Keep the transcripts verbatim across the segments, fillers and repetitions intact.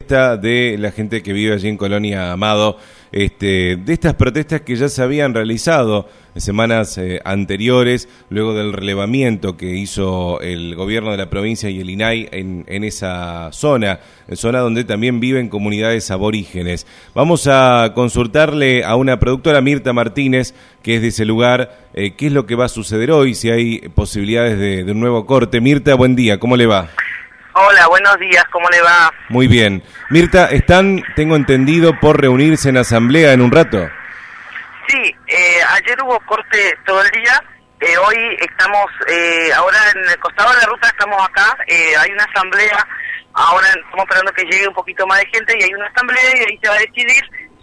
protesta de la gente que vive allí en Colonia Amado, este, de estas protestas que ya se habían realizado en semanas eh, anteriores, luego del relevamiento que hizo el gobierno de la provincia y el I N A I en, en esa zona, en zona donde también viven comunidades aborígenes. Vamos a consultarle a una productora, Mirta Martínez, que es de ese lugar, eh, qué es lo que va a suceder hoy, si hay posibilidades de, de un nuevo corte. Mirta, buen día, ¿cómo le va? Hola, buenos días, ¿cómo le va? Muy bien. Mirta, están, tengo entendido, por reunirse en asamblea en un rato. Sí, eh, ayer hubo corte todo el día, eh, hoy estamos, eh, ahora en el costado de la ruta estamos acá, eh, hay una asamblea, ahora estamos esperando que llegue un poquito más de gente y hay una asamblea y ahí se va a decidir,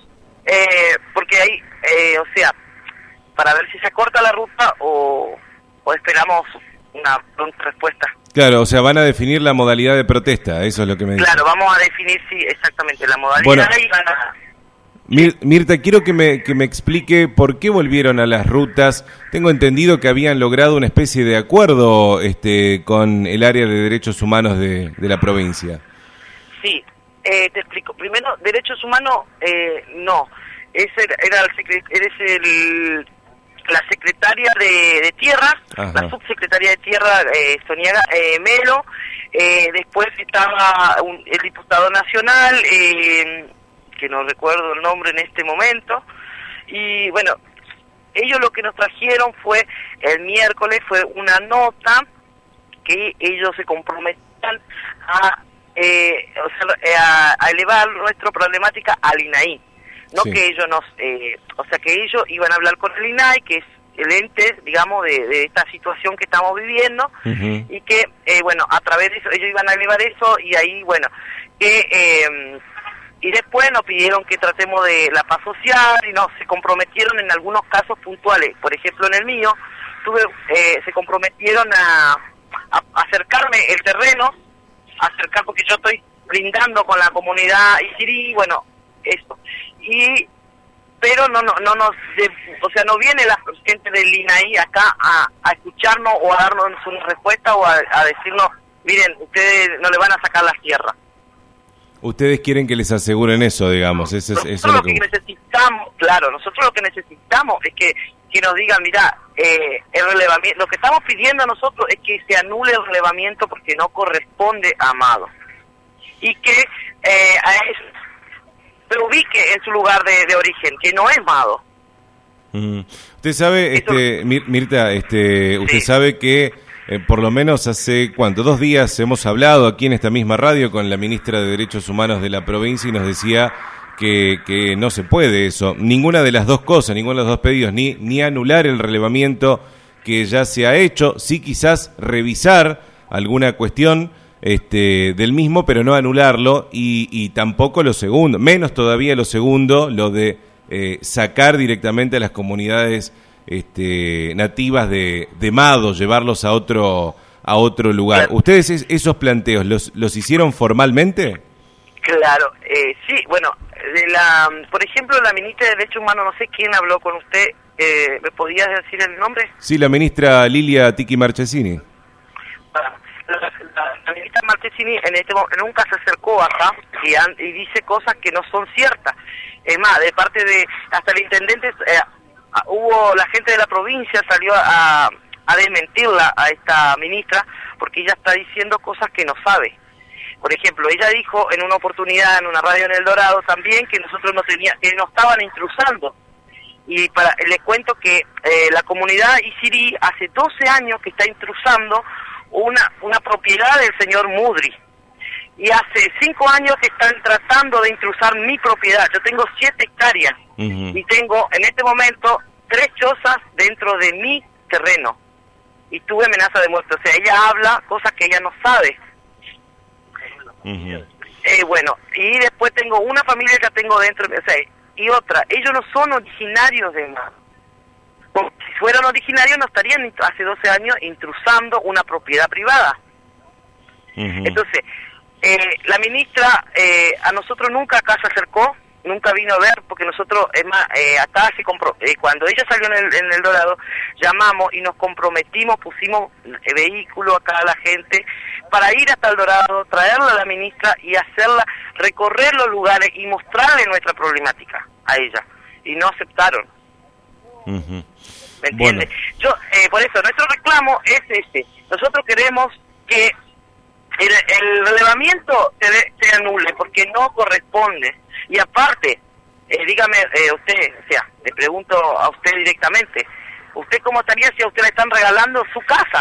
eh, porque hay, eh, o sea, para ver si se corta la ruta o, o esperamos una pronta respuesta. Claro, o sea, van a definir la modalidad de protesta, eso es lo que me dice. Claro, vamos a definir, sí, exactamente, la modalidad bueno, y van a... Mir, Mirta, quiero que me, que me explique por qué volvieron a las rutas. Tengo entendido que habían logrado una especie de acuerdo este, con el área de derechos humanos de, de la provincia. Sí, eh, te explico. Primero, derechos humanos, eh, no. Ese era el, secret, eres el la secretaria de, de Tierra, Ajá. la subsecretaria de Tierra, eh, Sonia eh, Melo, eh, después estaba un, el diputado nacional, eh, que no recuerdo el nombre en este momento, y bueno, ellos lo que nos trajeron fue, el miércoles fue una nota que ellos se comprometían a, eh, o sea, a, a elevar nuestra problemática al I N A I. No sí. que ellos nos, eh, o sea que ellos iban a hablar con el I N A I, que es el ente, digamos, de, de esta situación que estamos viviendo, uh-huh. y que, eh, bueno, a través de eso, ellos iban a elevar eso, y ahí, bueno, que, eh, y después nos pidieron que tratemos de la paz social, y nos se comprometieron en algunos casos puntuales, por ejemplo en el mío, tuve, eh, se comprometieron a, a acercarme el terreno, acercar, porque yo estoy brindando con la comunidad Isirí, bueno, esto, y pero no no no nos de, o sea no viene la gente del I N A I acá a, a escucharnos o a darnos una respuesta o a, a decirnos, miren, ustedes no le van a sacar las tierras. Ustedes quieren que les aseguren eso, digamos, eso es, nosotros eso es lo lo que... que necesitamos, claro, nosotros lo que necesitamos es que, que nos digan, mira, eh, el relevamiento, lo que estamos pidiendo nosotros es que se anule el relevamiento porque no corresponde a Amado, y que eh, a eso se ubique en su lugar de, de origen, que no es Amado. Mm. Usted sabe, este, Mir, Mirta, este, usted sí. sabe que eh, por lo menos hace, ¿cuánto? Dos días hemos hablado aquí en esta misma radio con la ministra de Derechos Humanos de la provincia y nos decía que, que no se puede eso, ninguna de las dos cosas, ninguno de los dos pedidos, ni, ni anular el relevamiento que ya se ha hecho, sí quizás revisar alguna cuestión Este, del mismo, pero no anularlo, y, y tampoco lo segundo, menos todavía lo segundo, lo de eh, sacar directamente a las comunidades este, nativas de, de Mado, llevarlos a otro a otro lugar. Claro. ¿Ustedes es, esos planteos los, los hicieron formalmente? Claro, eh, sí, bueno, de la, por ejemplo, la ministra de Derechos Humanos, no sé quién habló con usted, eh, ¿me podías decir el nombre? Sí, la ministra Lilia Tiki Marchesini. Ah. La, la, la ministra Marchesini en este nunca se acercó acá y, an, y dice cosas que no son ciertas. Es más, de parte de hasta el intendente, eh, hubo la gente de la provincia salió a, a desmentirla a esta ministra porque ella está diciendo cosas que no sabe. Por ejemplo, ella dijo en una oportunidad en una radio en El Dorado también que nosotros no tenía, que nos estaban intrusando. Y para les cuento que eh, la comunidad Isirí hace doce años que está intrusando una una propiedad del señor Mudri, y hace cinco años que están tratando de intrusar mi propiedad. Yo tengo siete hectáreas uh-huh. y tengo en este momento tres chozas dentro de mi terreno y tuve amenaza de muerte. O sea, ella habla cosas que ella no sabe. Uh-huh. eh, bueno, y después tengo una familia que tengo dentro, o sea, y otra, ellos no son originarios de nada. Si fueran originarios no estarían hace doce años intrusando una propiedad privada. Uh-huh. Entonces, eh, la ministra eh, a nosotros nunca acá se acercó, nunca vino a ver, porque nosotros, es más, eh, acá se compro eh, cuando ella salió en el, en el Dorado, llamamos y nos comprometimos, pusimos eh, vehículo acá a la gente, para ir hasta el Dorado, traerla a la ministra y hacerla recorrer los lugares y mostrarle nuestra problemática a ella, y no aceptaron. Uh-huh. ¿Me entiendes? Bueno. Yo, eh, por eso, nuestro reclamo es este, nosotros queremos que el, el relevamiento se, se anule, porque no corresponde. Y aparte, eh, dígame eh, usted, o sea, le pregunto a usted directamente, ¿usted cómo estaría si a usted le están regalando su casa?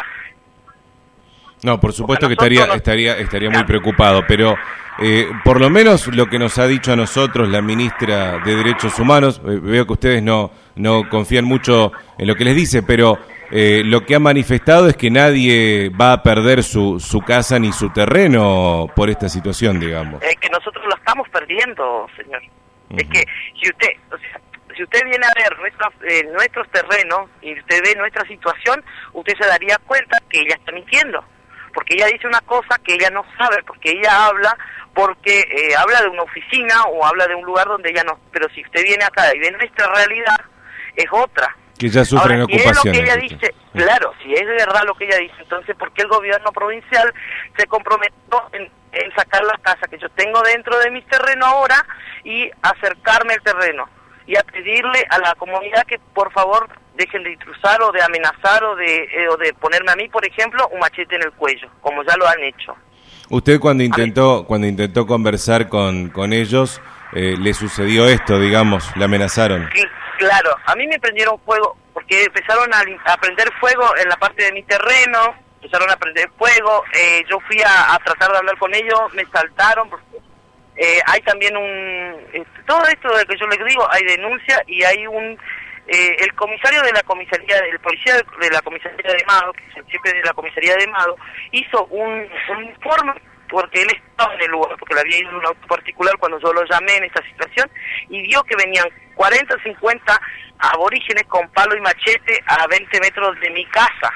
No, por supuesto que estaría, no... estaría, estaría muy preocupado, pero eh, por lo menos lo que nos ha dicho a nosotros la ministra de Derechos Humanos, eh, veo que ustedes no, no confían mucho en lo que les dice, pero eh, lo que ha manifestado es que nadie va a perder su, su casa ni su terreno por esta situación, digamos. Es que nosotros lo estamos perdiendo, señor. Uh-huh. Es que si usted, o sea, si usted viene a ver nuestros, eh, nuestros terrenos y usted ve nuestra situación, usted se daría cuenta que ella está mintiendo. Porque ella dice una cosa que ella no sabe, porque ella habla, porque eh, habla de una oficina o habla de un lugar donde ella no... Pero si usted viene acá y ve nuestra realidad, es otra. Que ya sufren Ahora, ocupaciones. Si es lo que ella dice, claro, si es de verdad lo que ella dice, entonces ¿por qué el gobierno provincial se comprometió en, en sacar la casa que yo tengo dentro de mi terreno ahora y acercarme al terreno? Y a pedirle a la comunidad que por favor dejen de intrusar o de amenazar o de eh, o de ponerme a mí, por ejemplo, un machete en el cuello, como ya lo han hecho. Usted cuando intentó cuando intentó conversar con, con ellos, eh, le sucedió esto, digamos, le amenazaron. Sí, claro, a mí me prendieron fuego, porque empezaron a, a prender fuego en la parte de mi terreno, empezaron a prender fuego, eh, yo fui a, a tratar de hablar con ellos, me saltaron, porque Eh, hay también un... Eh, todo esto de que yo les digo, hay denuncia y hay un... Eh, el comisario de la comisaría, el policía de la comisaría de Mado, que es el jefe de la comisaría de Mado, hizo un, un informe, porque él estaba en el lugar, porque le había ido en un auto particular cuando yo lo llamé en esta situación, y vio que venían cuarenta, cincuenta aborígenes con palo y machete a veinte metros de mi casa.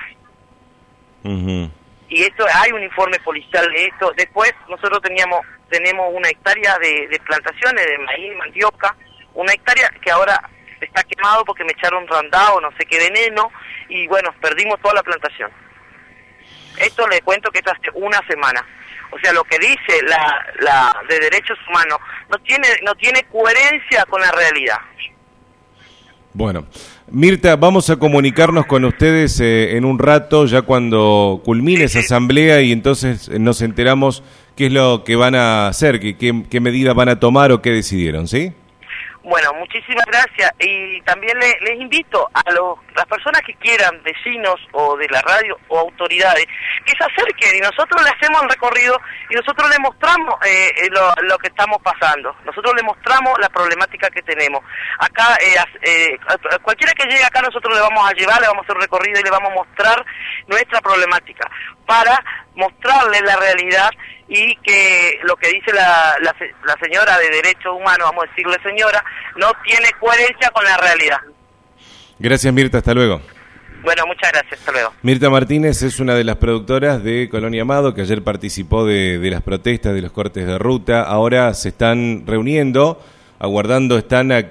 Uh-huh. Y esto, hay un informe policial de esto. Después nosotros teníamos tenemos una hectárea de, de plantaciones de maíz, mandioca, una hectárea que ahora está quemado porque me echaron randao, no sé qué veneno, y bueno, perdimos toda la plantación. Esto le cuento que es hace una semana. O sea, lo que dice la, la de derechos humanos no tiene, no tiene coherencia con la realidad. Bueno, Mirta, vamos a comunicarnos con ustedes eh, en un rato, ya cuando culmine esa asamblea, y entonces nos enteramos qué es lo que van a hacer, qué, qué, qué medidas van a tomar o qué decidieron, ¿sí? Bueno, muchísimas gracias, y también le, les invito a los, las personas que quieran, vecinos o de la radio o autoridades, que se acerquen y nosotros le hacemos el recorrido y nosotros le mostramos eh, lo, lo que estamos pasando, nosotros le mostramos la problemática que tenemos. Acá, eh, eh, cualquiera que llegue acá nosotros le vamos a llevar, le vamos a hacer un recorrido y le vamos a mostrar nuestra problemática, para mostrarle la realidad y que lo que dice la, la, la señora de Derechos Humanos, vamos a decirle señora, no tiene coherencia con la realidad. Gracias, Mirta, hasta luego. Bueno, muchas gracias, hasta luego. Mirta Martínez es una de las productoras de Colonia Amado, que ayer participó de, de las protestas, de los cortes de ruta. Ahora se están reuniendo, aguardando, están a